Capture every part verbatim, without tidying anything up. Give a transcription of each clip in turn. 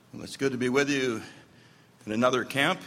Well, it's good to be with you in another camp.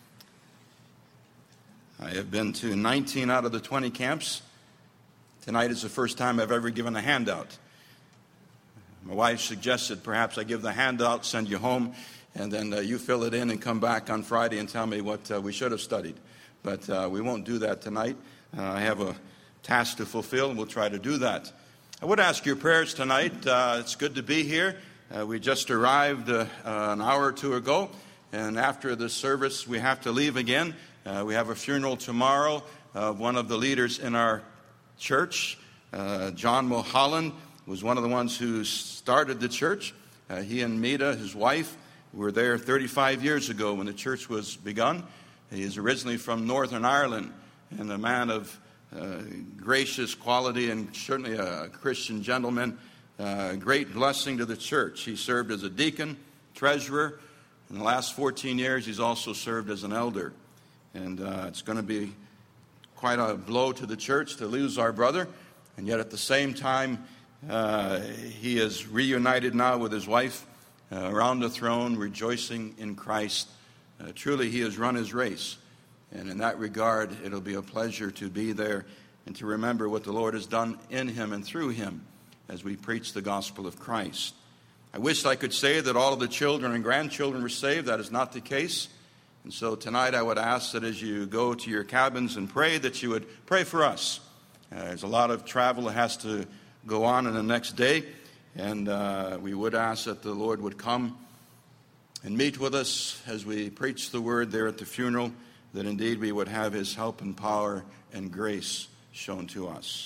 I have been to nineteen out of the twenty camps. Tonight is the first time I've ever given a handout. My wife suggested perhaps I give the handout, send you home, and then uh, you fill it in and come back on Friday and tell me what uh, we should have studied. But uh, we won't do that tonight. Uh, I have a task to fulfill, and we'll try to do that. I would ask your prayers tonight. Uh, it's good to be here. Uh, we just arrived uh, uh, an hour or two ago, and after the service, we have to leave again. Uh, we have a funeral tomorrow of one of the leaders in our church. Uh, John Mulholland was one of the ones who started the church. Uh, he and Meta, his wife, were there thirty-five years ago when the church was begun. He is originally from Northern Ireland and a man of uh, gracious quality and certainly a Christian gentleman. Uh, great blessing to the church. He served as a deacon, treasurer. In the last fourteen years, he's also served as an elder. And uh, it's going to be quite a blow to the church to lose our brother. And yet at the same time, uh, he is reunited now with his wife uh, around the throne, rejoicing in Christ. Uh, truly, he has run his race. And in that regard, it'll be a pleasure to be there and to remember what the Lord has done in him and through him as we preach the gospel of Christ. I wish I could say that all of the children and grandchildren were saved. That is not the case. And so tonight I would ask that as you go to your cabins and pray, that you would pray for us. Uh, there's a lot of travel that has to go on in the next day. And uh, we would ask that the Lord would come and meet with us as we preach the word there at the funeral, that indeed we would have his help and power and grace shown to us.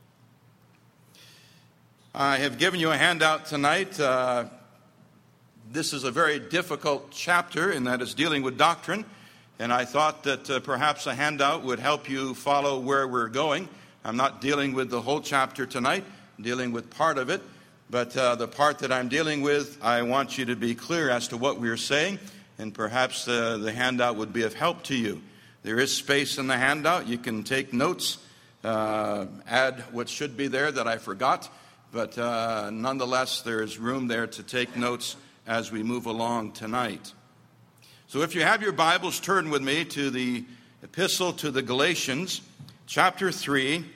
I have given you a handout tonight. Uh, this is a very difficult chapter in that it's dealing with doctrine, and I thought that uh, perhaps a handout would help you follow where we're going. I'm not dealing with the whole chapter tonight, I'm dealing with part of it, but uh, the part that I'm dealing with, I want you to be clear as to what we're saying, and perhaps uh, the handout would be of help to you. There is space in the handout. You can take notes, uh, add what should be there that I forgot. But uh, nonetheless, there is room there to take notes as we move along tonight. So if you have your Bibles, turn with me to the Epistle to the Galatians, chapter three.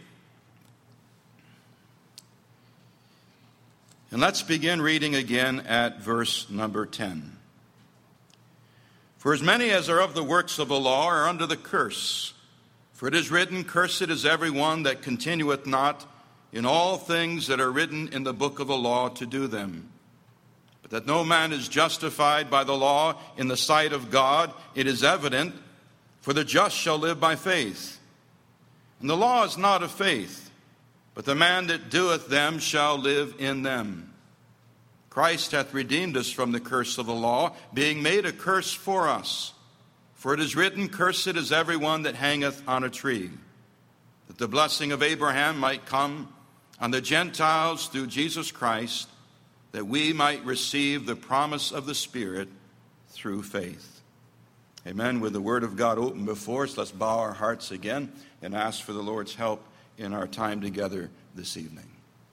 And let's begin reading again at verse number ten. For as many as are of the works of the law are under the curse. For it is written, Cursed is every one that continueth not in all things that are written in the book of the law to do them. But that no man is justified by the law in the sight of God, it is evident, for the just shall live by faith. And the law is not of faith, but the man that doeth them shall live in them. Christ hath redeemed us from the curse of the law, being made a curse for us. For it is written, Cursed is every one that hangeth on a tree, that the blessing of Abraham might come on the Gentiles through Jesus Christ, that we might receive the promise of the Spirit through faith. Amen. With the Word of God open before us, let's bow our hearts again and ask for the Lord's help in our time together this evening.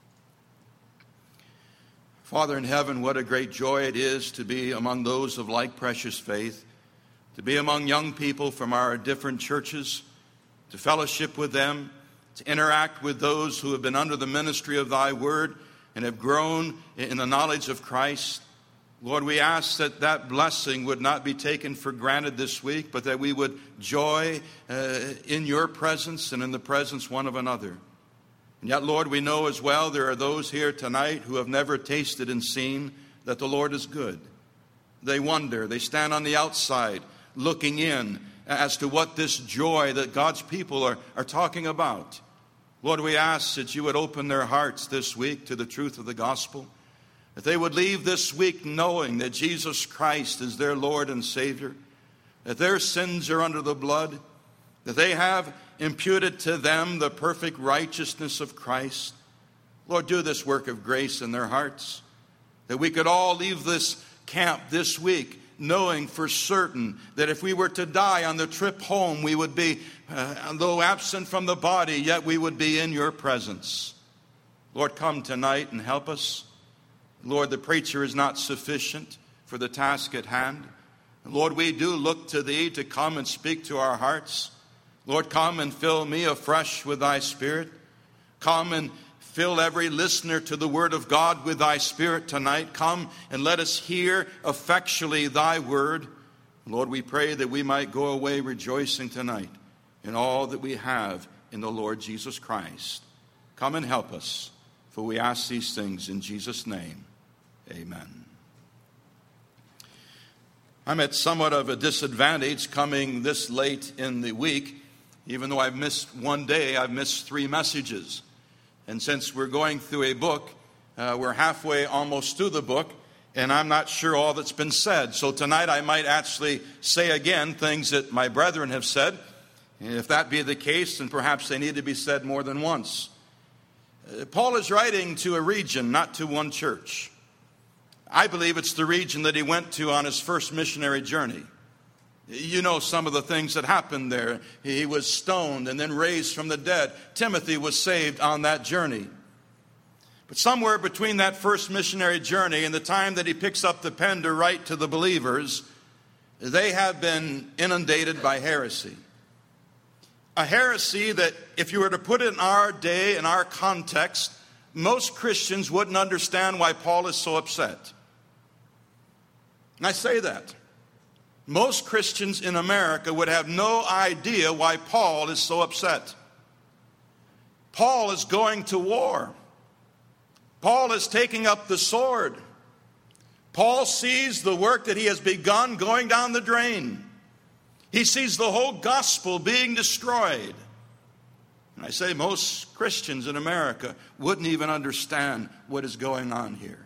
Father in heaven, what a great joy it is to be among those of like precious faith, to be among young people from our different churches, to fellowship with them, to interact with those who have been under the ministry of thy word and have grown in the knowledge of Christ. Lord, we ask that that blessing would not be taken for granted this week, but that we would joy uh, in your presence and in the presence one of another. And yet, Lord, we know as well there are those here tonight who have never tasted and seen that the Lord is good. They wonder, they stand on the outside looking in as to what this joy that God's people are, are talking about. Lord, we ask that you would open their hearts this week to the truth of the gospel, that they would leave this week knowing that Jesus Christ is their Lord and Savior, that their sins are under the blood, that they have imputed to them the perfect righteousness of Christ. Lord, do this work of grace in their hearts, that we could all leave this camp this week knowing for certain that if we were to die on the trip home, we would be, uh, though absent from the body, yet we would be in your presence. Lord, come tonight and help us. Lord, the preacher is not sufficient. for the task at hand. Lord, we do look to Thee to come and speak to our hearts. Lord, come and fill me afresh with Thy Spirit. Come and fill every listener to the Word of God with Thy Spirit tonight. Come and let us hear effectually Thy Word. Lord, we pray that we might go away rejoicing tonight in all that we have in the Lord Jesus Christ. Come and help us, for we ask these things in Jesus' name. Amen. I'm at somewhat of a disadvantage coming this late in the week. Even though I've missed one day, I've missed three messages. And since we're going through a book, uh, we're halfway almost through the book, and I'm not sure all that's been said. So tonight I might actually say again things that my brethren have said. And if that be the case, then perhaps they need to be said more than once. Uh, Paul is writing to a region, not to one church. I believe it's the region that he went to on his first missionary journey. You know some of the things that happened there. He was stoned and then raised from the dead. Timothy was saved on that journey. But somewhere between that first missionary journey and the time that he picks up the pen to write to the believers, they have been inundated by heresy. A heresy that, if you were to put it in our day, in our context, most Christians wouldn't understand why Paul is so upset. And I say that. Most Christians in America would have no idea why Paul is so upset. Paul is going to war. Paul is taking up the sword. Paul sees the work that he has begun going down the drain. He sees the whole gospel being destroyed. And I say most Christians in America wouldn't even understand what is going on here.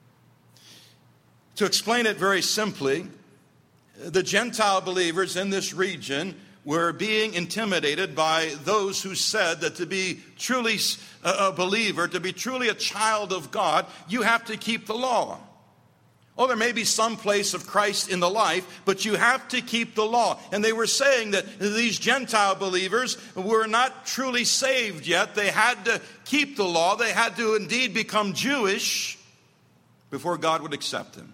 To explain it very simply, the Gentile believers in this region were being intimidated by those who said that to be truly a believer, to be truly a child of God, you have to keep the law. Oh, there may be some place of Christ in the life, but you have to keep the law. And they were saying that these Gentile believers were not truly saved yet. They had to keep the law. They had to indeed become Jewish before God would accept them.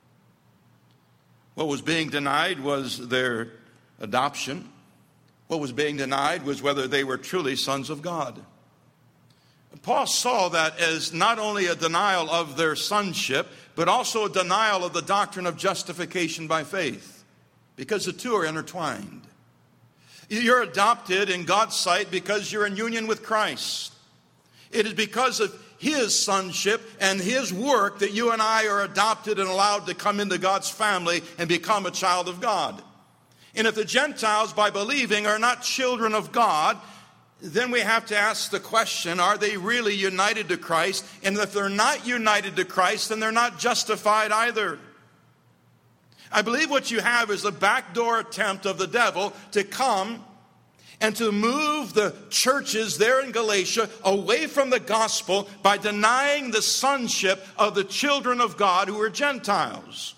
What was being denied was their adoption. What was being denied was whether they were truly sons of God. Paul saw that as not only a denial of their sonship, but also a denial of the doctrine of justification by faith, because the two are intertwined. You're adopted in God's sight because you're in union with Christ. It is because of His sonship and His work that you and I are adopted and allowed to come into God's family and become a child of God. And if the Gentiles, by believing, are not children of God, then we have to ask the question, are they really united to Christ? And if they're not united to Christ, then they're not justified either. I believe what you have is a backdoor attempt of the devil to come and to move the churches there in Galatia away from the gospel by denying the sonship of the children of God who are Gentiles.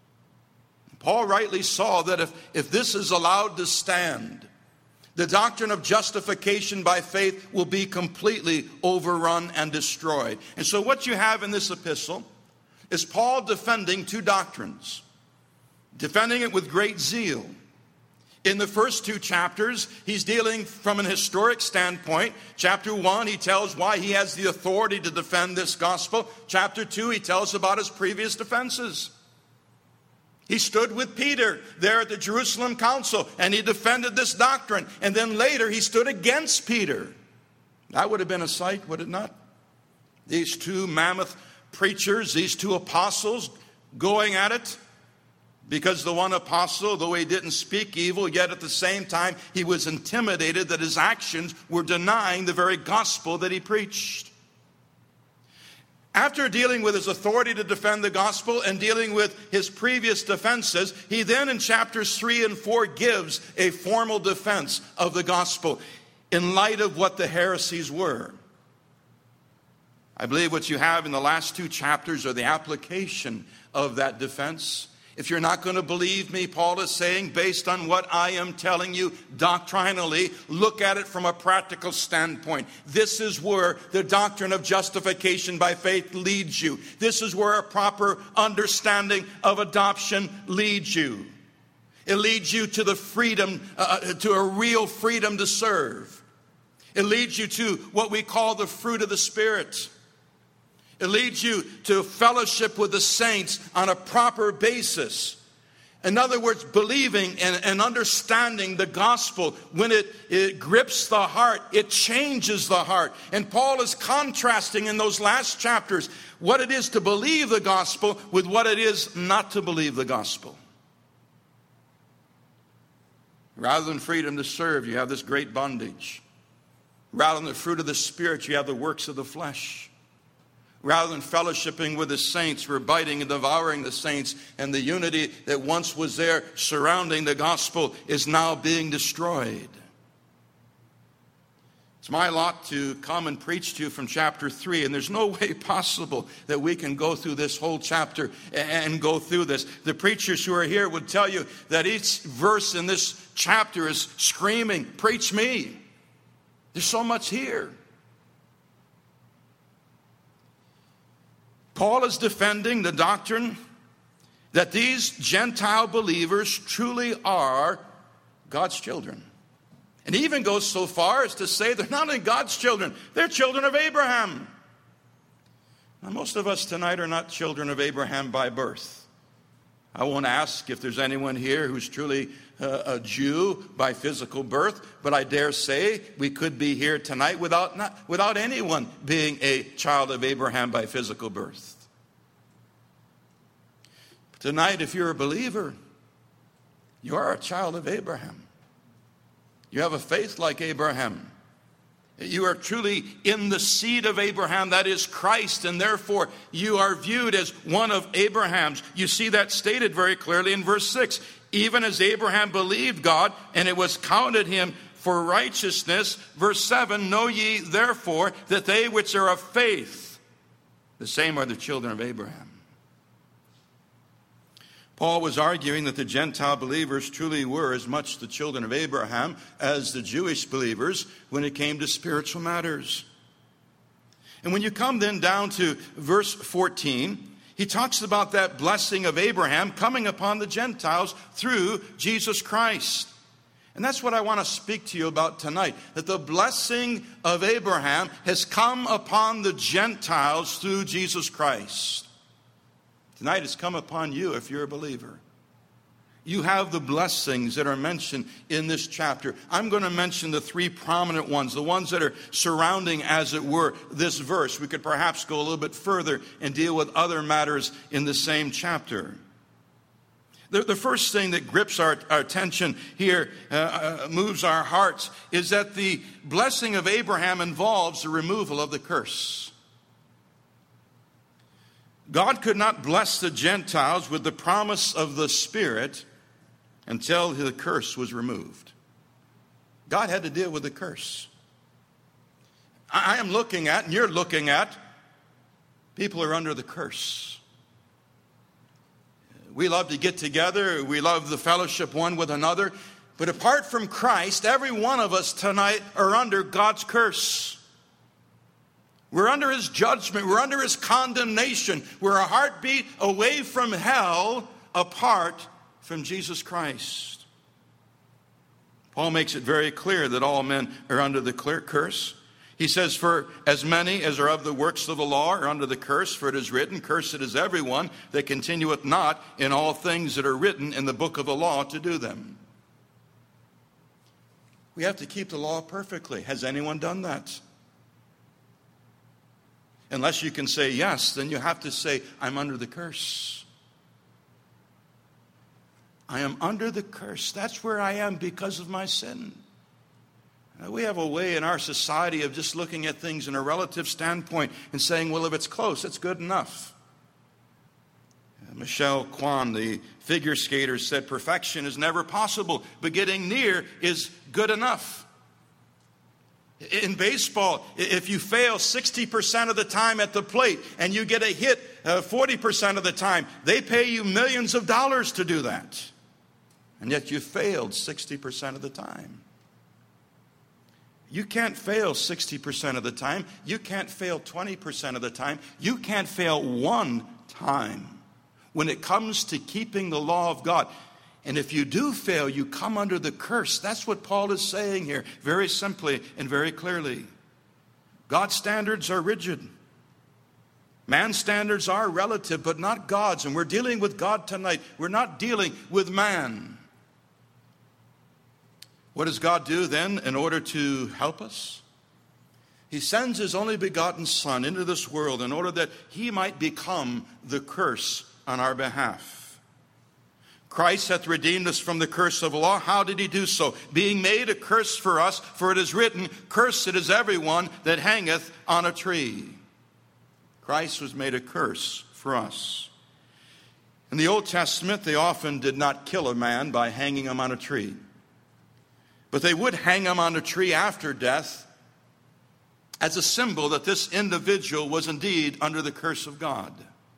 Paul rightly saw that if, if this is allowed to stand, the doctrine of justification by faith will be completely overrun and destroyed. And so what you have in this epistle is Paul defending two doctrines, defending it with great zeal. In the first two chapters, he's dealing from an historic standpoint. Chapter one, he tells why he has the authority to defend this gospel. Chapter two, he tells about his previous defenses. He stood with Peter there at the Jerusalem council, and he defended this doctrine. And then later, he stood against Peter. That would have been a sight, would it not? These two mammoth preachers, these two apostles going at it. Because the one apostle, though he didn't speak evil, yet at the same time, he was intimidated that his actions were denying the very gospel that he preached. After dealing with his authority to defend the gospel and dealing with his previous defenses, he then in chapters three and four gives a formal defense of the gospel in light of what the heresies were. I believe what you have in the last two chapters are the application of that defense If you're not going to believe me, Paul is saying, based on what I am telling you doctrinally, look at it from a practical standpoint. This is where the doctrine of justification by faith leads you. This is where a proper understanding of adoption leads you. It leads you to the freedom, uh, to a real freedom to serve. It leads you to what we call the fruit of the Spirit. It leads you to fellowship with the saints on a proper basis. In other words, believing and, and understanding the gospel, when it, it grips the heart, it changes the heart. And Paul is contrasting in those last chapters what it is to believe the gospel with what it is not to believe the gospel. Rather than freedom to serve, you have this great bondage. Rather than the fruit of the Spirit, you have the works of the flesh. Rather than fellowshipping with the saints, we're biting and devouring the saints, and the unity that once was there surrounding the gospel is now being destroyed. It's my lot to come and preach to you from chapter three, and there's no way possible that we can go through this whole chapter and go through this. The preachers who are here would tell you that each verse in this chapter is screaming, "Preach me." There's so much here. Paul is defending the doctrine that these Gentile believers truly are God's children. And he even goes so far as to say they're not only God's children, they're children of Abraham. Now, most of us tonight are not children of Abraham by birth. I won't ask if there's anyone here who's truly uh, a Jew by physical birth, but I dare say we could be here tonight without, not, without anyone being a child of Abraham by physical birth. Tonight, if you're a believer, you are a child of Abraham. You have a faith like Abraham. You are truly in the seed of Abraham, that is Christ, and therefore you are viewed as one of Abraham's. You see that stated very clearly in verse six. Even as Abraham believed God, and it was counted him for righteousness. Verse seven, know ye therefore that they which are of faith, the same are the children of Abraham. Paul was arguing that the Gentile believers truly were as much the children of Abraham as the Jewish believers when it came to spiritual matters. And when you come then down to verse fourteen, he talks about that blessing of Abraham coming upon the Gentiles through Jesus Christ. And that's what I want to speak to you about tonight, that the blessing of Abraham has come upon the Gentiles through Jesus Christ. Tonight it's come upon you if you're a believer. You have the blessings that are mentioned in this chapter. I'm going to mention the three prominent ones, the ones that are surrounding, as it were, this verse. We could perhaps go a little bit further and deal with other matters in the same chapter. The, the first thing that grips our, our attention here, uh, uh, moves our hearts, is that the blessing of Abraham involves the removal of the curse. God could not bless the Gentiles with the promise of the Spirit until the curse was removed. God had to deal with the curse. I am looking at, and you're looking at, people are under the curse. We love to get together. We love the fellowship one with another. But apart from Christ, every one of us tonight are under God's curse. We're under his judgment. We're under his condemnation. We're a heartbeat away from hell apart from Jesus Christ. Paul makes it very clear that all men are under the curse. He says, for as many as are of the works of the law are under the curse, for it is written, cursed is everyone that continueth not in all things that are written in the book of the law to do them. We have to keep the law perfectly. Has anyone done that? Unless you can say yes, then you have to say, I'm under the curse. I am under the curse. That's where I am because of my sin. Now, we have a way in our society of just looking at things in a relative standpoint and saying, well, if it's close, it's good enough. Michelle Kwan, the figure skater, said perfection is never possible, but getting near is good enough. In baseball, if you fail sixty percent of the time at the plate and you get a hit uh, forty percent of the time, they pay you millions of dollars to do that. And yet you failed sixty percent of the time. You can't fail sixty percent of the time. You can't fail twenty percent of the time. You can't fail one time when it comes to keeping the law of God. And if you do fail, you come under the curse. That's what Paul is saying here, very simply and very clearly. God's standards are rigid. Man's standards are relative, but not God's. And we're dealing with God tonight. We're not dealing with man. What does God do then in order to help us? He sends his only begotten Son into this world in order that he might become the curse on our behalf. Christ hath redeemed us from the curse of the law. How did he do so? Being made a curse for us, for it is written, cursed is everyone that hangeth on a tree. Christ was made a curse for us. In the Old Testament, they often did not kill a man by hanging him on a tree. But they would hang him on a tree after death as a symbol that this individual was indeed under the curse of God.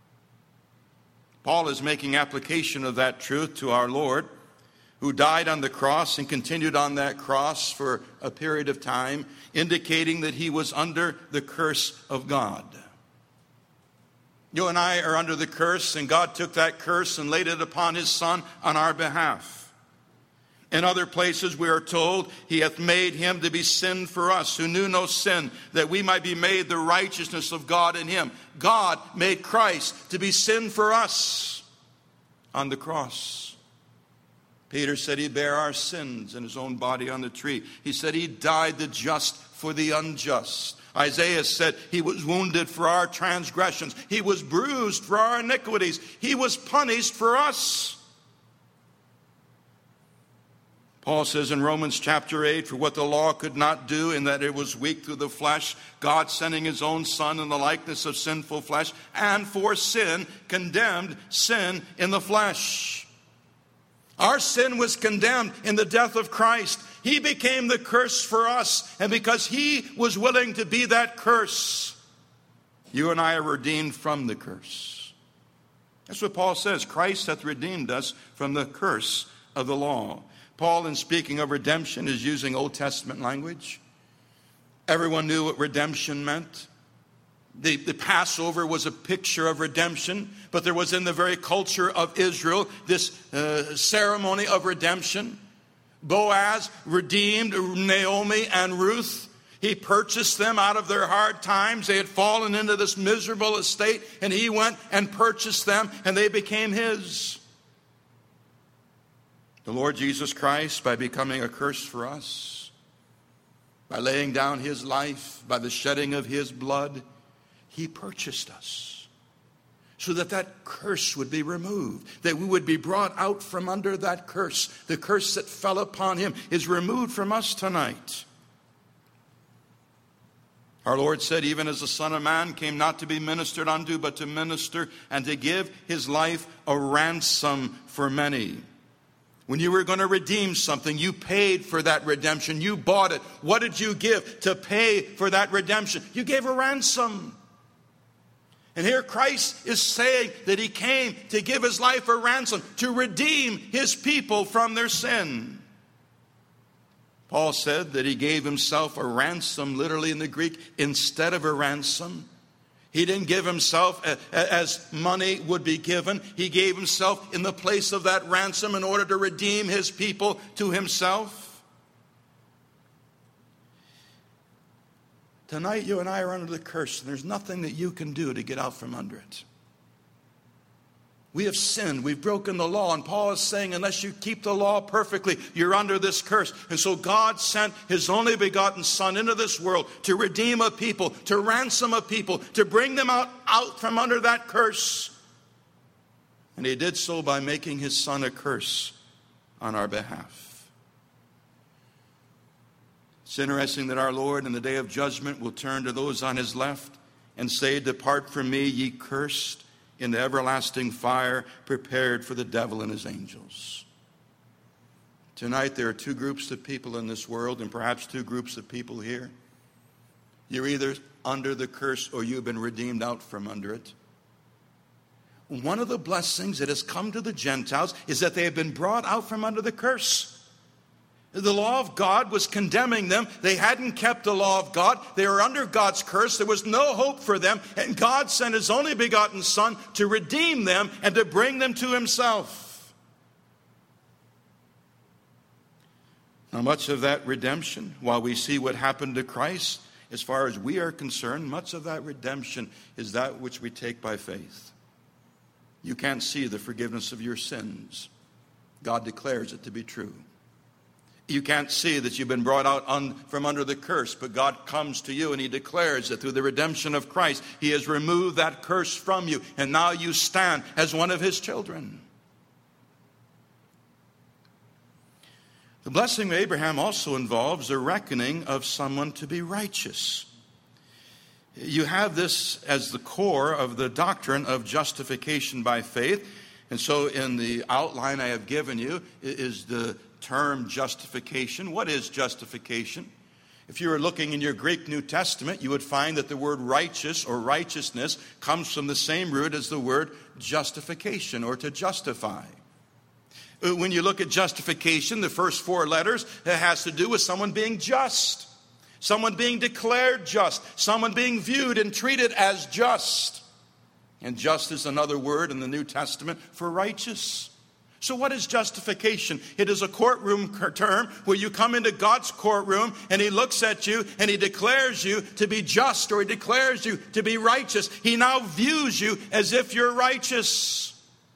Paul is making application of that truth to our Lord, who died on the cross and continued on that cross for a period of time, indicating that he was under the curse of God. You and I are under the curse, and God took that curse and laid it upon his Son on our behalf. In other places we are told, he hath made him to be sin for us, who knew no sin, that we might be made the righteousness of God in him. God made Christ to be sin for us on the cross. Peter said he bare our sins in his own body on the tree. He said he died the just for the unjust. Isaiah said he was wounded for our transgressions. He was bruised for our iniquities. He was punished for us. Paul says in Romans chapter eight, for what the law could not do in that it was weak through the flesh, God sending his own Son in the likeness of sinful flesh, and for sin condemned sin in the flesh. Our sin was condemned in the death of Christ. He became the curse for us, and because he was willing to be that curse, you and I are redeemed from the curse. That's what Paul says. Christ hath redeemed us from the curse of the law. Paul, in speaking of redemption, is using Old Testament language. Everyone knew what redemption meant. The, the Passover was a picture of redemption, but there was in the very culture of Israel this uh, ceremony of redemption. Boaz redeemed Naomi and Ruth. He purchased them out of their hard times. They had fallen into this miserable estate, and he went and purchased them, and they became his. The Lord Jesus Christ, by becoming a curse for us, by laying down his life, by the shedding of his blood, he purchased us so that that curse would be removed, that we would be brought out from under that curse. The curse that fell upon him is removed from us tonight. Our Lord said, even as the Son of Man came not to be ministered unto, but to minister and to give his life a ransom for many. When you were going to redeem something, you paid for that redemption. You bought it. What did you give to pay for that redemption? You gave a ransom. And here Christ is saying that he came to give his life a ransom, to redeem his people from their sin. Paul said that he gave himself a ransom, literally in the Greek, instead of a ransom. He didn't give himself as money would be given. He gave himself in the place of that ransom in order to redeem his people to himself. Tonight, you and I are under the curse, and there's nothing that you can do to get out from under it. We have sinned. We've broken the law. And Paul is saying, unless you keep the law perfectly, you're under this curse. And so God sent his only begotten Son into this world to redeem a people, to ransom a people, to bring them out, out from under that curse. And he did so by making his Son a curse on our behalf. It's interesting that our Lord in the day of judgment will turn to those on his left and say, depart from me, ye cursed, into everlasting fire prepared for the devil and his angels. Tonight there are two groups of people in this world, and perhaps two groups of people here. You're either under the curse or you've been redeemed out from under it. One of the blessings that has come to the Gentiles is that they have been brought out from under the curse. The law of God was condemning them. They hadn't kept the law of God. They were under God's curse. There was no hope for them. And God sent His only begotten Son to redeem them and to bring them to Himself. Now, much of that redemption, while we see what happened to Christ, as far as we are concerned, much of that redemption is that which we take by faith. You can't see the forgiveness of your sins. God declares it to be true. You can't see that you've been brought out un, from under the curse, but God comes to you and He declares that through the redemption of Christ, He has removed that curse from you, and now you stand as one of His children. The blessing of Abraham also involves a reckoning of someone to be righteous. You have this as the core of the doctrine of justification by faith. And so in the outline I have given you is the term justification. What is justification? If you were looking in your Greek New Testament, you would find that the word righteous or righteousness comes from the same root as the word justification, or to justify. When you look at justification, the first four letters, it has to do with someone being just, someone being declared just, someone being viewed and treated as just. And just is another word in the New Testament for righteous. So what is justification? It is a courtroom term where you come into God's courtroom and He looks at you and He declares you to be just, or He declares you to be righteous. He now views you as if you're righteous.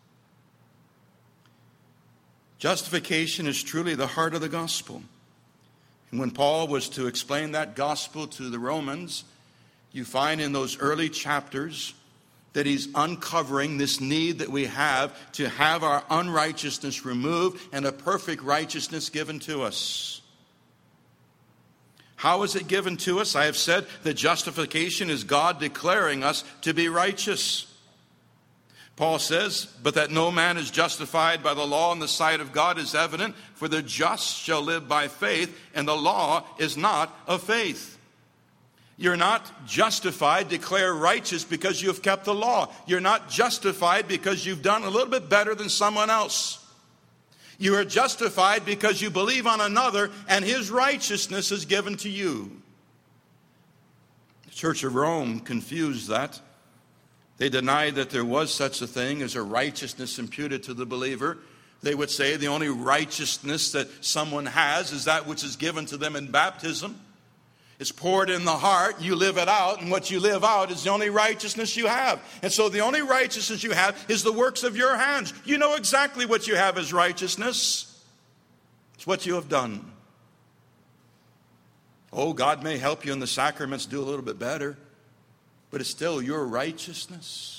Justification is truly the heart of the gospel. And when Paul was to explain that gospel to the Romans, you find in those early chapters that he's uncovering this need that we have to have our unrighteousness removed and a perfect righteousness given to us. How is it given to us? I have said that justification is God declaring us to be righteous. Paul says, but that no man is justified by the law in the sight of God is evident, for the just shall live by faith, and the law is not of faith. You're not justified, declared righteous because you have kept the law. You're not justified because you've done a little bit better than someone else. You are justified because you believe on another and his righteousness is given to you. The Church of Rome confused that. They denied that there was such a thing as a righteousness imputed to the believer. They would say the only righteousness that someone has is that which is given to them in baptism. It's poured in the heart, you live it out, and what you live out is the only righteousness you have. And so the only righteousness you have is the works of your hands. You know exactly what you have as righteousness. It's what you have done. Oh, God may help you in the sacraments do a little bit better, but it's still your righteousness.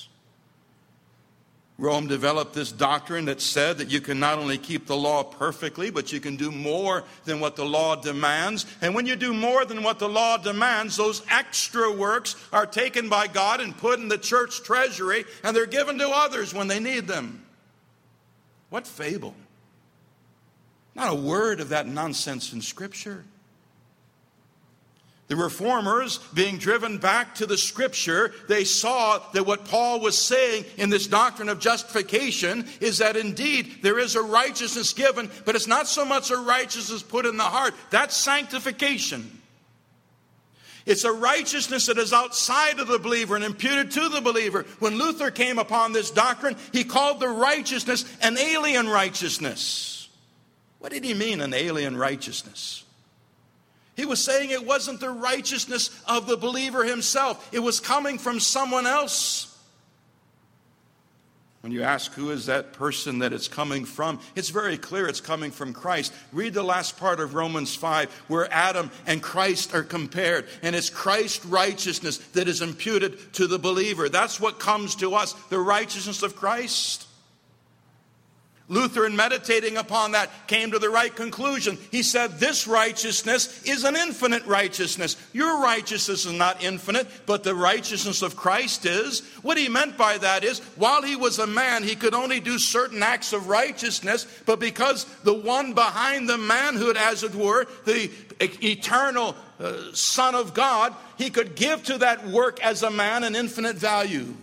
Rome developed this doctrine that said that you can not only keep the law perfectly, but you can do more than what the law demands. And when you do more than what the law demands, those extra works are taken by God and put in the church treasury, and they're given to others when they need them. What fable! Not a word of that nonsense in Scripture. The reformers, being driven back to the Scripture, they saw that what Paul was saying in this doctrine of justification is that indeed there is a righteousness given, but it's not so much a righteousness put in the heart. That's sanctification. It's a righteousness that is outside of the believer and imputed to the believer. When Luther came upon this doctrine, he called the righteousness an alien righteousness. What did he mean, an alien righteousness? He was saying it wasn't the righteousness of the believer himself. It was coming from someone else. When you ask who is that person that it's coming from, it's very clear it's coming from Christ. Read the last part of Romans five where Adam and Christ are compared. And it's Christ's righteousness that is imputed to the believer. That's what comes to us, the righteousness of Christ. Luther, in meditating upon that, came to the right conclusion. He said, this righteousness is an infinite righteousness. Your righteousness is not infinite, but the righteousness of Christ is. What he meant by that is, while he was a man, he could only do certain acts of righteousness, but because the one behind the manhood, as it were, the eternal uh, Son of God, he could give to that work as a man an infinite value.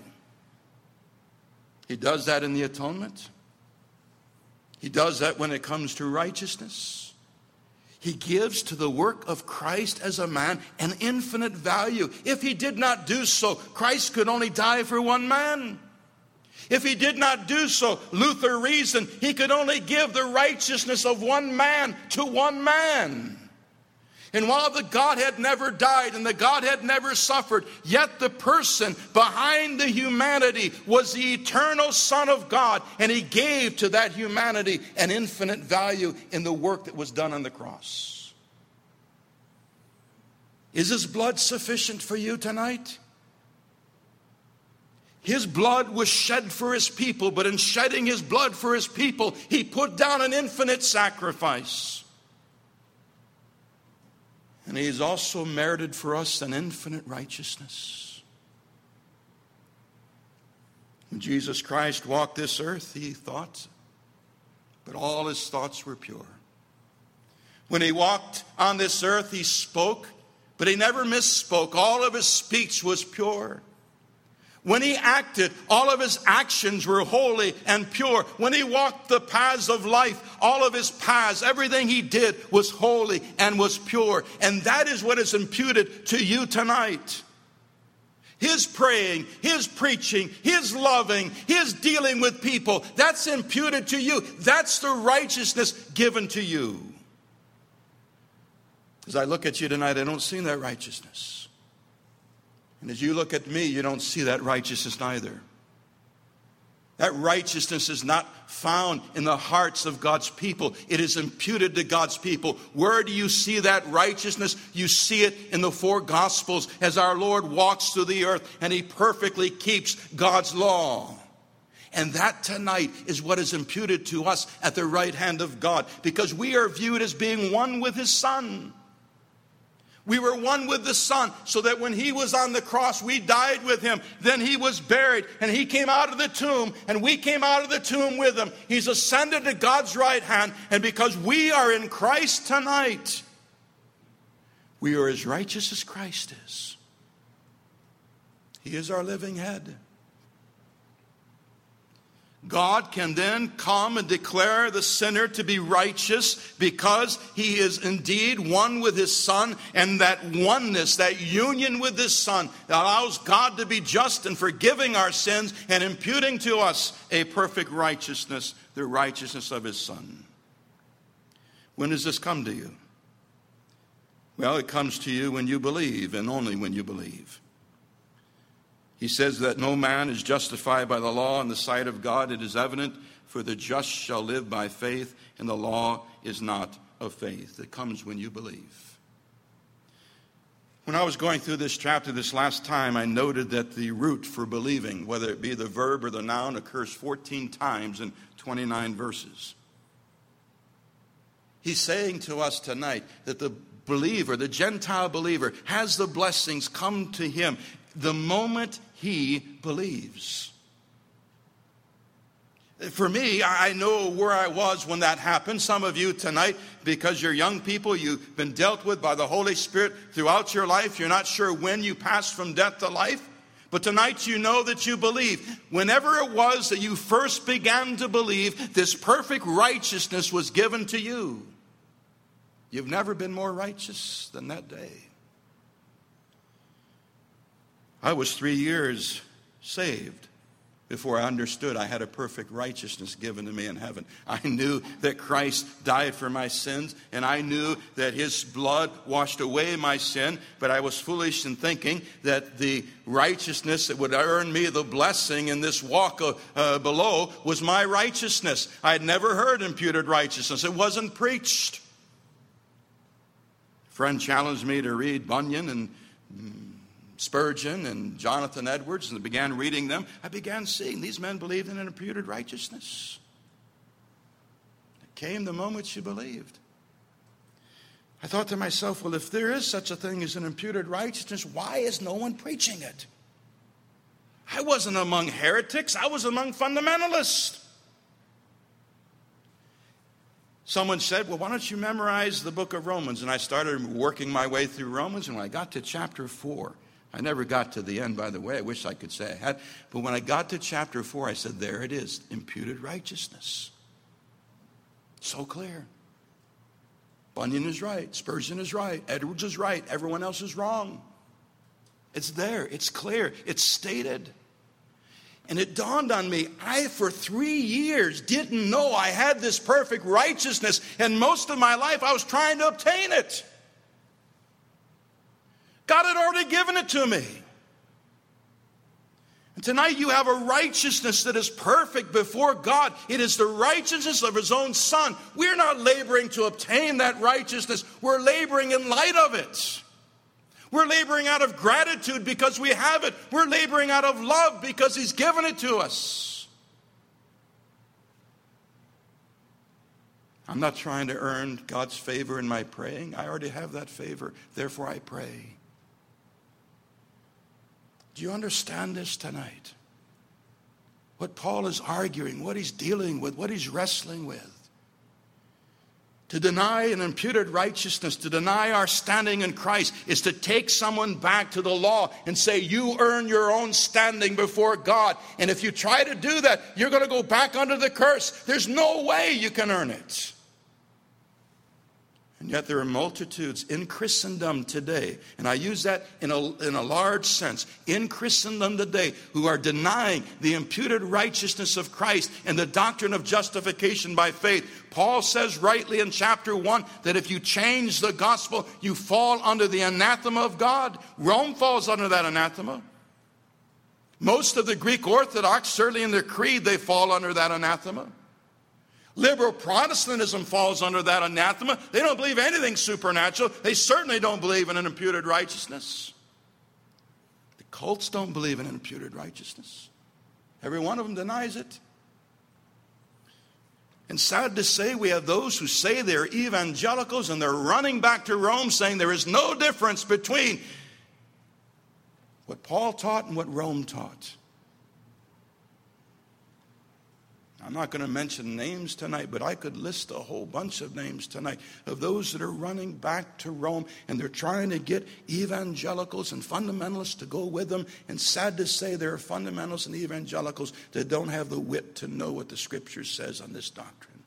He does that in the atonement. He does that when it comes to righteousness. He gives to the work of Christ as a man an infinite value. If he did not do so, Christ could only die for one man. If he did not do so, Luther reasoned, he could only give the righteousness of one man to one man. And while the Godhead never died and the Godhead never suffered, yet the person behind the humanity was the eternal Son of God, and he gave to that humanity an infinite value in the work that was done on the cross. Is his blood sufficient for you tonight? His blood was shed for his people, but in shedding his blood for his people, he put down an infinite sacrifice. And he's also merited for us an infinite righteousness. When Jesus Christ walked this earth, he thought, but all his thoughts were pure. When he walked on this earth, he spoke, but he never misspoke. All of his speech was pure. When he acted, all of his actions were holy and pure. When he walked the paths of life, all of his paths, everything he did was holy and was pure. And that is what is imputed to you tonight. His praying, his preaching, his loving, his dealing with people, that's imputed to you. That's the righteousness given to you. As I look at you tonight, I don't see that righteousness. And as you look at me, you don't see that righteousness neither. That righteousness is not found in the hearts of God's people. It is imputed to God's people. Where do you see that righteousness? You see it in the four Gospels as our Lord walks through the earth and he perfectly keeps God's law. And that tonight is what is imputed to us at the right hand of God, because we are viewed as being one with his Son. We were one with the Son, so that when he was on the cross, we died with him. Then he was buried, and he came out of the tomb, and we came out of the tomb with him. He's ascended to God's right hand, and because we are in Christ tonight, we are as righteous as Christ is. He is our living head. God can then come and declare the sinner to be righteous because he is indeed one with his Son, and that oneness, that union with his Son, that allows God to be just in forgiving our sins and imputing to us a perfect righteousness, the righteousness of his Son. When does this come to you? Well, it comes to you when you believe, and only when you believe. He says that no man is justified by the law in the sight of God. It is evident, for the just shall live by faith, and the law is not of faith. It comes when you believe. When I was going through this chapter this last time, I noted that the root for believing, whether it be the verb or the noun, occurs fourteen times in twenty-nine verses. He's saying to us tonight that the believer, the Gentile believer, has the blessings come to him the moment he believes. For me, I know where I was when that happened. Some of you tonight, because you're young people, you've been dealt with by the Holy Spirit throughout your life. You're not sure when you passed from death to life. But tonight you know that you believe. Whenever it was that you first began to believe, this perfect righteousness was given to you. You've never been more righteous than that day. I was three years saved before I understood I had a perfect righteousness given to me in heaven. I knew that Christ died for my sins, and I knew that his blood washed away my sin, but I was foolish in thinking that the righteousness that would earn me the blessing in this walk uh, below was my righteousness. I had never heard imputed righteousness. It wasn't preached. A friend challenged me to read Bunyan and Spurgeon and Jonathan Edwards, and I began reading them. I began seeing these men believed in an imputed righteousness. It came the moment you believed. I thought to myself, well, if there is such a thing as an imputed righteousness, why is no one preaching it? I wasn't among heretics. I was among fundamentalists. Someone said, well, why don't you memorize the book of Romans? And I started working my way through Romans, and when I got to chapter four, I never got to the end, by the way. I wish I could say I had. But when I got to chapter four, I said, there it is, imputed righteousness. So clear. Bunyan is right. Spurgeon is right. Edwards is right. Everyone else is wrong. It's there. It's clear. It's stated. And it dawned on me, I for three years didn't know I had this perfect righteousness, and most of my life I was trying to obtain it. God had already given it to me. And tonight you have a righteousness that is perfect before God. It is the righteousness of His own Son. We're not laboring to obtain that righteousness. We're laboring in light of it. We're laboring out of gratitude because we have it. We're laboring out of love because He's given it to us. I'm not trying to earn God's favor in my praying. I already have that favor. Therefore, I pray. Do you understand this tonight? What Paul is arguing, what he's dealing with, what he's wrestling with. To deny an imputed righteousness, to deny our standing in Christ, is to take someone back to the law and say, you earn your own standing before God. And if you try to do that, you're going to go back under the curse. There's no way you can earn it. And yet there are multitudes in Christendom today, and I use that in a, in a large sense, in Christendom today, who are denying the imputed righteousness of Christ and the doctrine of justification by faith. Paul says rightly in chapter one that if you change the gospel, you fall under the anathema of God. Rome falls under that anathema. Most of the Greek Orthodox, certainly in their creed, they fall under that anathema. Liberal Protestantism falls under that anathema. They don't believe anything supernatural. They certainly don't believe in an imputed righteousness. The cults don't believe in an imputed righteousness. Every one of them denies it. And sad to say, we have those who say they're evangelicals and they're running back to Rome saying there is no difference between what Paul taught and what Rome taught. I'm not going to mention names tonight, but I could list a whole bunch of names tonight of those that are running back to Rome, and they're trying to get evangelicals and fundamentalists to go with them. And sad to say, there are fundamentalists and evangelicals that don't have the wit to know what the Scripture says on this doctrine.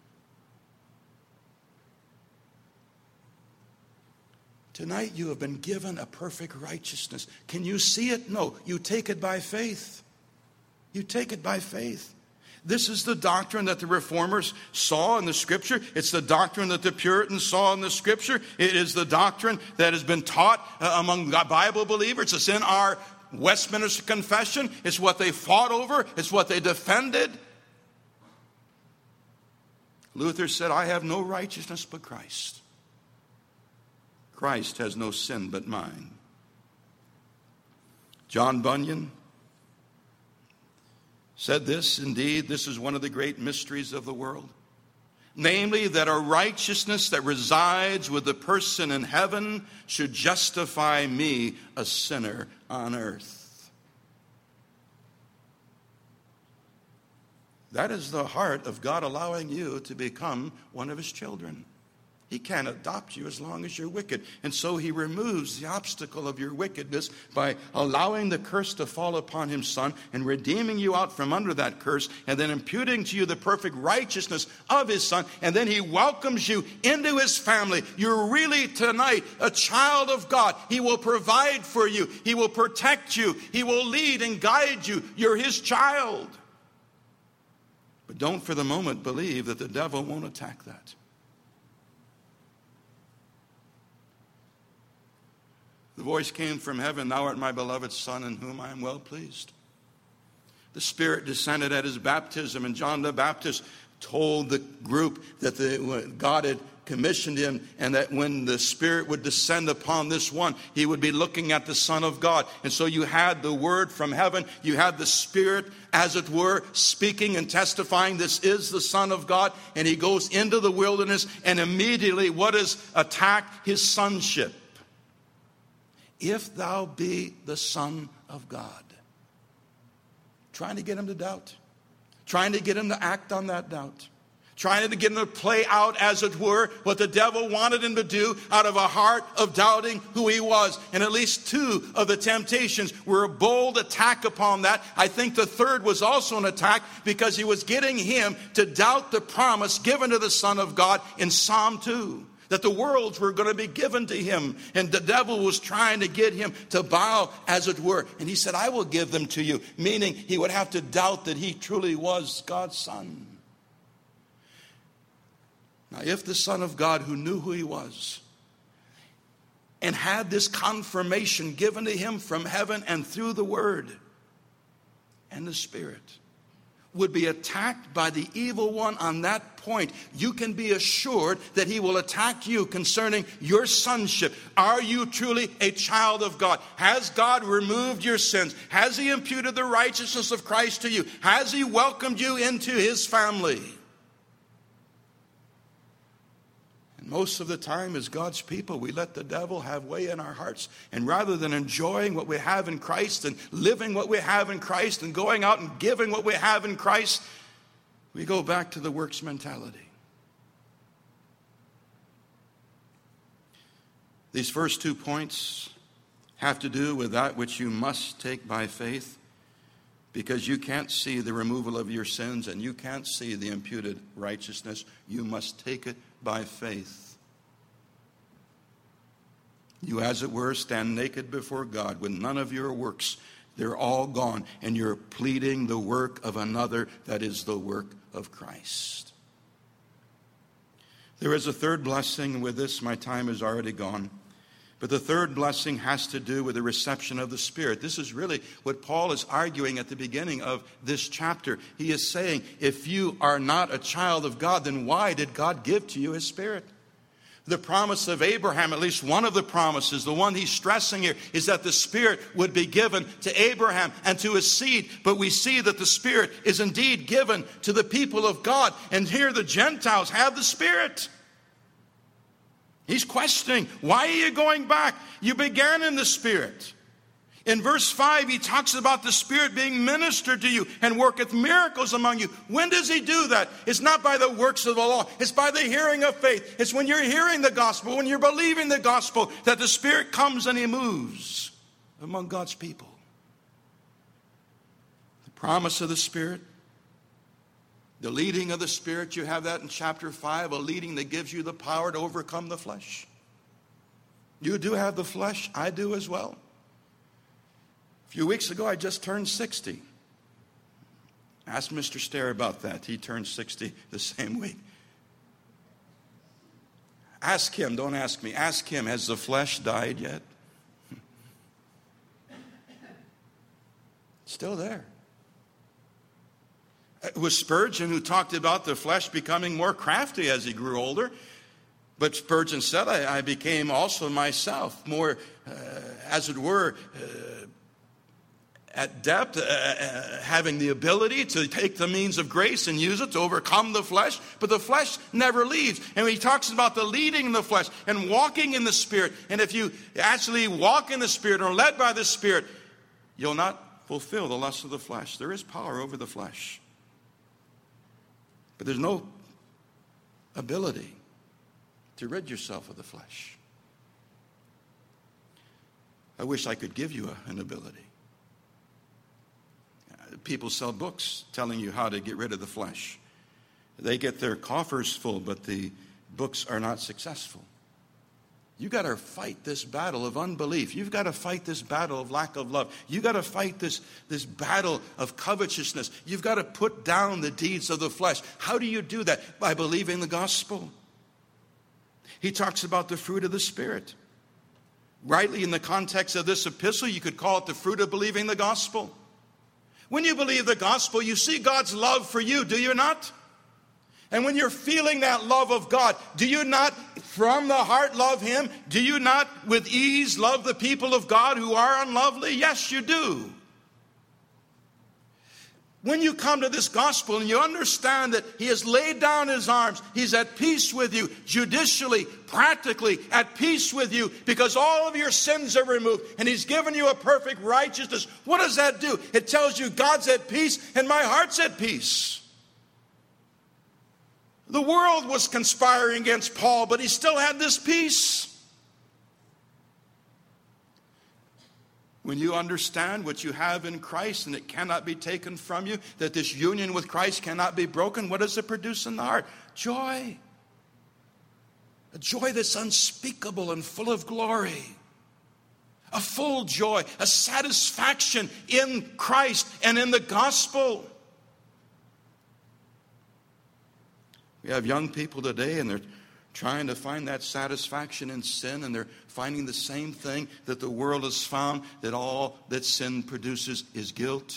Tonight you have been given a perfect righteousness. Can you see it? No. You take it by faith. You take it by faith. This is the doctrine that the Reformers saw in the Scripture. It's the doctrine that the Puritans saw in the Scripture. It is the doctrine that has been taught uh, among Bible believers. It's in our Westminster Confession. It's what they fought over. It's what they defended. Luther said, I have no righteousness but Christ. Christ has no sin but mine. John Bunyan said this, indeed, this is one of the great mysteries of the world. Namely, that a righteousness that resides with the person in heaven should justify me, a sinner on earth. That is the heart of God allowing you to become one of His children. He can't adopt you as long as you're wicked. And so He removes the obstacle of your wickedness by allowing the curse to fall upon His Son and redeeming you out from under that curse and then imputing to you the perfect righteousness of His Son. And then He welcomes you into His family. You're really tonight a child of God. He will provide for you. He will protect you. He will lead and guide you. You're His child. But don't for the moment believe that the devil won't attack that. The voice came from heaven, thou art my beloved Son, in whom I am well pleased. The Spirit descended at His baptism, and John the Baptist told the group that the, God had commissioned him, and that when the Spirit would descend upon this one, he would be looking at the Son of God. And so you had the word from heaven, you had the Spirit, as it were, speaking and testifying, this is the Son of God, and he goes into the wilderness, and immediately what is attacked? His sonship. If thou be the Son of God. Trying to get him to doubt. Trying to get him to act on that doubt. trying to get him to play out, as it were, what the devil wanted him to do out of a heart of doubting who he was. And at least two of the temptations were a bold attack upon that. I think the third was also an attack because he was getting him to doubt the promise given to the Son of God in Psalm two. That the worlds were going to be given to him. And the devil was trying to get him to bow, as it were. And he said, I will give them to you. Meaning he would have to doubt that he truly was God's son. Now, if the Son of God, who knew who he was and had this confirmation given to him from heaven and through the Word and the Spirit, would be attacked by the evil one on that point, you can be assured that he will attack you concerning your sonship. Are you truly a child of God? Has God removed your sins? Has he imputed the righteousness of Christ to you? Has he welcomed you into his family? Most of the time, as God's people, we let the devil have way in our hearts. And rather than enjoying what we have in Christ and living what we have in Christ and going out and giving what we have in Christ, we go back to the works mentality. These first two points have to do with that which you must take by faith, because you can't see the removal of your sins and you can't see the imputed righteousness. You must take it by faith. You, as it were, stand naked before God with none of your works. They're all gone, and you're pleading the work of another, that is the work of Christ. There is a third blessing. With this, my time is already gone. But the third blessing has to do with the reception of the Spirit. This is really what Paul is arguing at the beginning of this chapter. He is saying, if you are not a child of God, then why did God give to you his Spirit? The promise of Abraham, at least one of the promises, the one he's stressing here, is that the Spirit would be given to Abraham and to his seed. But we see that the Spirit is indeed given to the people of God. And here the Gentiles have the Spirit. He's questioning, why are you going back? You began in the Spirit. In verse five, he talks about the Spirit being ministered to you and worketh miracles among you. When does he do that? It's not by the works of the law. It's by the hearing of faith. It's when you're hearing the gospel, when you're believing the gospel, that the Spirit comes and he moves among God's people. The promise of the Spirit, the leading of the Spirit, you have that in chapter five, a leading that gives you the power to overcome the flesh. You do have the flesh. I do as well. A few weeks ago, I just turned sixty. Ask Mister Stair about that. He turned sixty the same week. Ask him, don't ask me. Ask him, has the flesh died yet? Still there. It was Spurgeon who talked about the flesh becoming more crafty as he grew older. But Spurgeon said, I, I became also myself more, uh, as it were, uh, at depth, uh, uh, having the ability to take the means of grace and use it to overcome the flesh. But the flesh never leaves. And he talks about the leading in the flesh and walking in the Spirit. And if you actually walk in the Spirit or are led by the Spirit, you'll not fulfill the lust of the flesh. There is power over the flesh. But there's no ability to rid yourself of the flesh. I wish I could give you a, an ability. Uh, people sell books telling you how to get rid of the flesh. They get their coffers full, but the books are not successful. You've got to fight this battle of unbelief. You've got to fight this battle of lack of love. You've got to fight this, this battle of covetousness. You've got to put down the deeds of the flesh. How do you do that? By believing the gospel. He talks about the fruit of the Spirit. Rightly, in the context of this epistle, you could call it the fruit of believing the gospel. When you believe the gospel, you see God's love for you, do you not? And when you're feeling that love of God, do you not from the heart love him? Do you not with ease love the people of God who are unlovely? Yes, you do. When you come to this gospel and you understand that he has laid down his arms, he's at peace with you, judicially, practically at peace with you, because all of your sins are removed and he's given you a perfect righteousness. What does that do? It tells you God's at peace and my heart's at peace. The world was conspiring against Paul, but he still had this peace. When you understand what you have in Christ and it cannot be taken from you, that this union with Christ cannot be broken, what does it produce in the heart? Joy. A joy that's unspeakable and full of glory. A full joy, a satisfaction in Christ and in the gospel. We have young people today and they're trying to find that satisfaction in sin, and they're finding the same thing that the world has found, that all that sin produces is guilt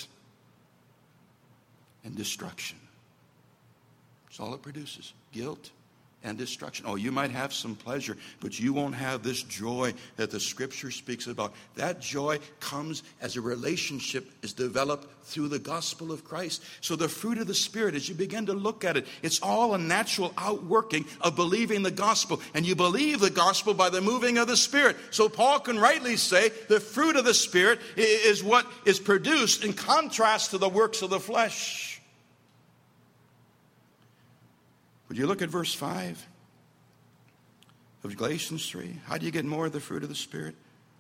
and destruction. That's all it produces, guilt and destruction. Oh, you might have some pleasure, but you won't have this joy that the Scripture speaks about. That joy comes as a relationship is developed through the gospel of Christ. So the fruit of the Spirit, as you begin to look at it, it's all a natural outworking of believing the gospel. And you believe the gospel by the moving of the Spirit. So Paul can rightly say the fruit of the Spirit is what is produced in contrast to the works of the flesh. Would you look at verse five of Galatians three? How do you get more of the fruit of the Spirit?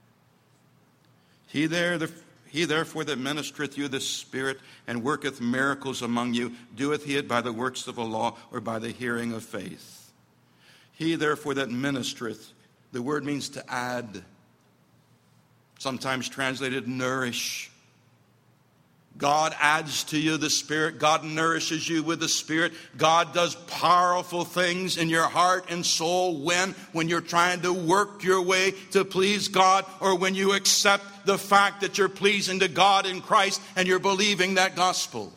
He there, the, he therefore that ministereth you the Spirit and worketh miracles among you, doeth he it by the works of the law or by the hearing of faith? He therefore that ministereth, the word means to add, sometimes translated nourish. God adds to you the Spirit. God nourishes you with the Spirit. God does powerful things in your heart and soul when? When you're trying to work your way to please God, or when you accept the fact that you're pleasing to God in Christ and you're believing that gospel.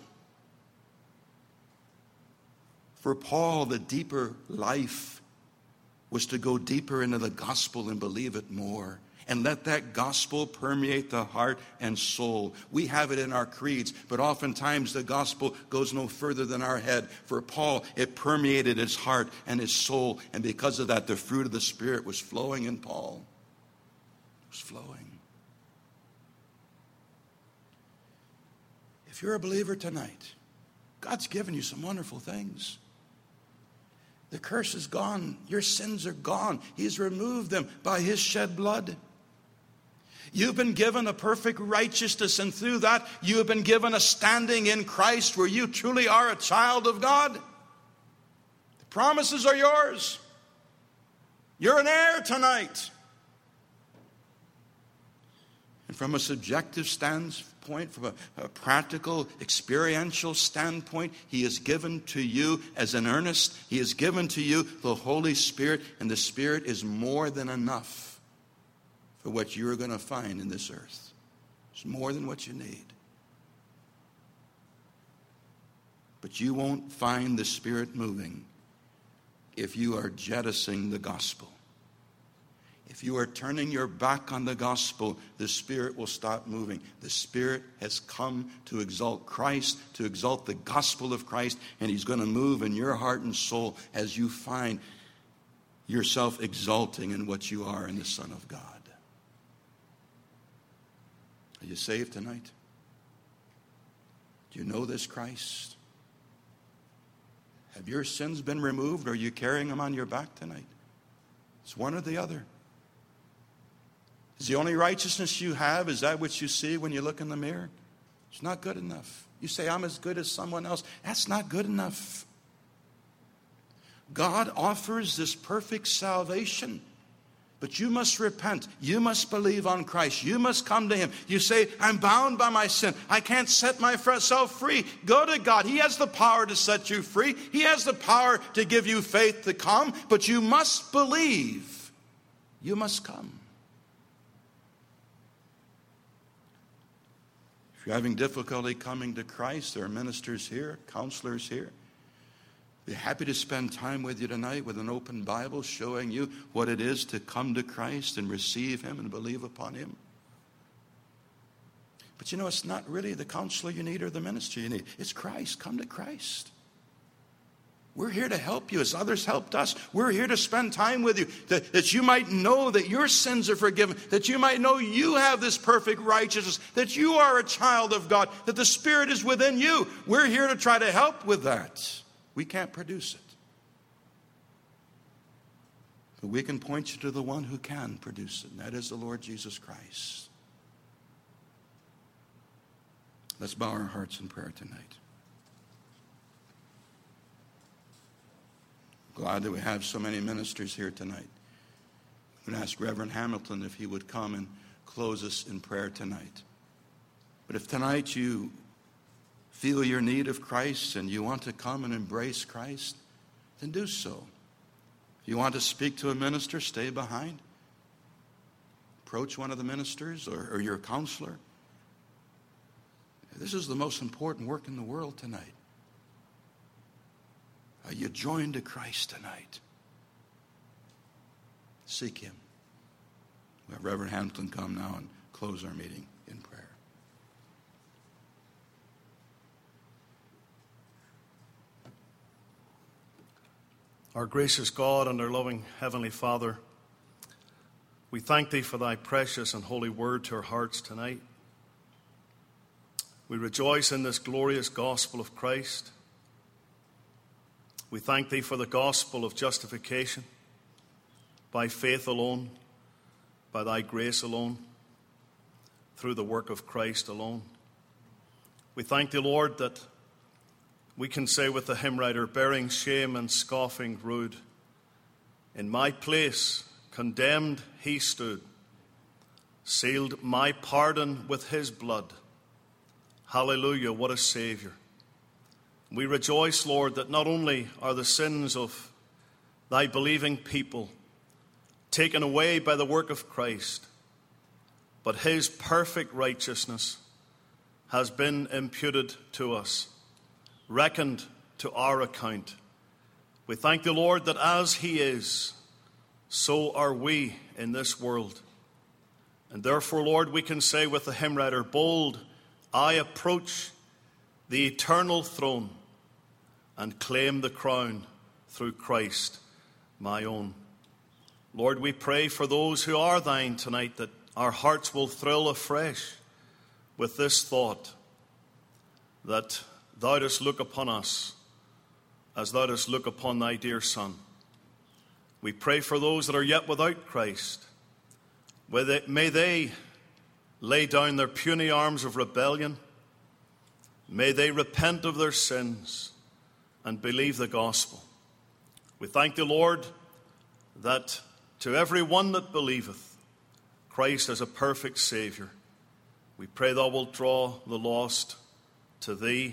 For Paul, the deeper life was to go deeper into the gospel and believe it more. And let that gospel permeate the heart and soul. We have it in our creeds, but oftentimes the gospel goes no further than our head. For Paul, it permeated his heart and his soul. And because of that, the fruit of the Spirit was flowing in Paul. It was flowing. If you're a believer tonight, God's given you some wonderful things. The curse is gone. Your sins are gone. He's removed them by His shed blood. You've been given a perfect righteousness, and through that you have been given a standing in Christ where you truly are a child of God. The promises are yours. You're an heir tonight. And from a subjective standpoint, from a, a practical, experiential standpoint, He has given to you as an earnest, He has given to you the Holy Spirit, and the Spirit is more than enough for what you're going to find in this earth. It's more than what you need. But you won't find the Spirit moving if you are jettisoning the gospel. If you are turning your back on the gospel, the Spirit will stop moving. The Spirit has come to exalt Christ, to exalt the gospel of Christ, and He's going to move in your heart and soul as you find yourself exalting in what you are in the Son of God. Are you saved tonight? Do you know this Christ? Have your sins been removed, or are you carrying them on your back tonight? It's one or the other. Is the only righteousness you have, is that what you see when you look in the mirror? It's not good enough. You say, I'm as good as someone else. That's not good enough. God offers this perfect salvation. But you must repent. You must believe on Christ. You must come to Him. You say, I'm bound by my sin. I can't set myself free. Go to God. He has the power to set you free. He has the power to give you faith to come. But you must believe. You must come. If you're having difficulty coming to Christ, there are ministers here, counselors here. Be happy to spend time with you tonight with an open Bible showing you what it is to come to Christ and receive Him and believe upon Him. But you know, it's not really the counselor you need or the ministry you need. It's Christ. Come to Christ. We're here to help you as others helped us. We're here to spend time with you, that, that you might know that your sins are forgiven, that you might know you have this perfect righteousness, that you are a child of God, that the Spirit is within you. We're here to try to help with that. We can't produce it. But we can point you to the one who can produce it, and that is the Lord Jesus Christ. Let's bow our hearts in prayer tonight. Glad that we have so many ministers here tonight. I'm going to ask Reverend Hamilton if he would come and close us in prayer tonight. But if tonight you feel your need of Christ and you want to come and embrace Christ, then do so. If you want to speak to a minister, stay behind. Approach one of the ministers or, or your counselor. This is the most important work in the world tonight. Are you joined to Christ tonight? Seek him. We'll have Reverend Hamilton come now and close our meeting in prayer. Our gracious God and our loving Heavenly Father, we thank Thee for Thy precious and holy word to our hearts tonight. We rejoice in this glorious gospel of Christ. We thank Thee for the gospel of justification by faith alone, by Thy grace alone, through the work of Christ alone. We thank Thee, Lord, that we can say with the hymn writer, bearing shame and scoffing rude, in my place condemned He stood, sealed my pardon with His blood. Hallelujah, what a Savior. We rejoice, Lord, that not only are the sins of Thy believing people taken away by the work of Christ, but His perfect righteousness has been imputed to us, reckoned to our account. We thank the Lord that as He is, so are we in this world. And therefore, Lord, we can say with the hymn writer, bold, I approach the eternal throne and claim the crown through Christ, my own. Lord, we pray for those who are Thine tonight, that our hearts will thrill afresh with this thought, that Thou dost look upon us as Thou dost look upon Thy dear Son. We pray for those that are yet without Christ. May they lay down their puny arms of rebellion. May they repent of their sins and believe the gospel. We thank Thee, Lord, that to every one that believeth, Christ is a perfect Savior. We pray Thou wilt draw the lost to Thee.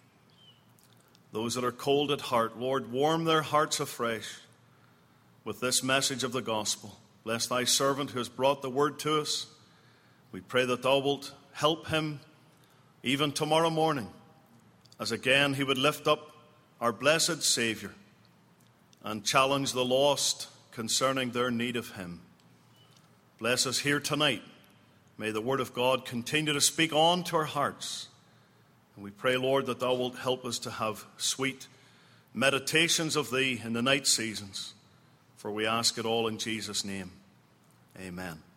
Those that are cold at heart, Lord, warm their hearts afresh with this message of the gospel. Bless Thy servant who has brought the word to us. We pray that Thou wilt help him even tomorrow morning, as again he would lift up our blessed Savior and challenge the lost concerning their need of Him. Bless us here tonight. May the word of God continue to speak on to our hearts. And we pray, Lord, that Thou wilt help us to have sweet meditations of Thee in the night seasons. For we ask it all in Jesus' name. Amen.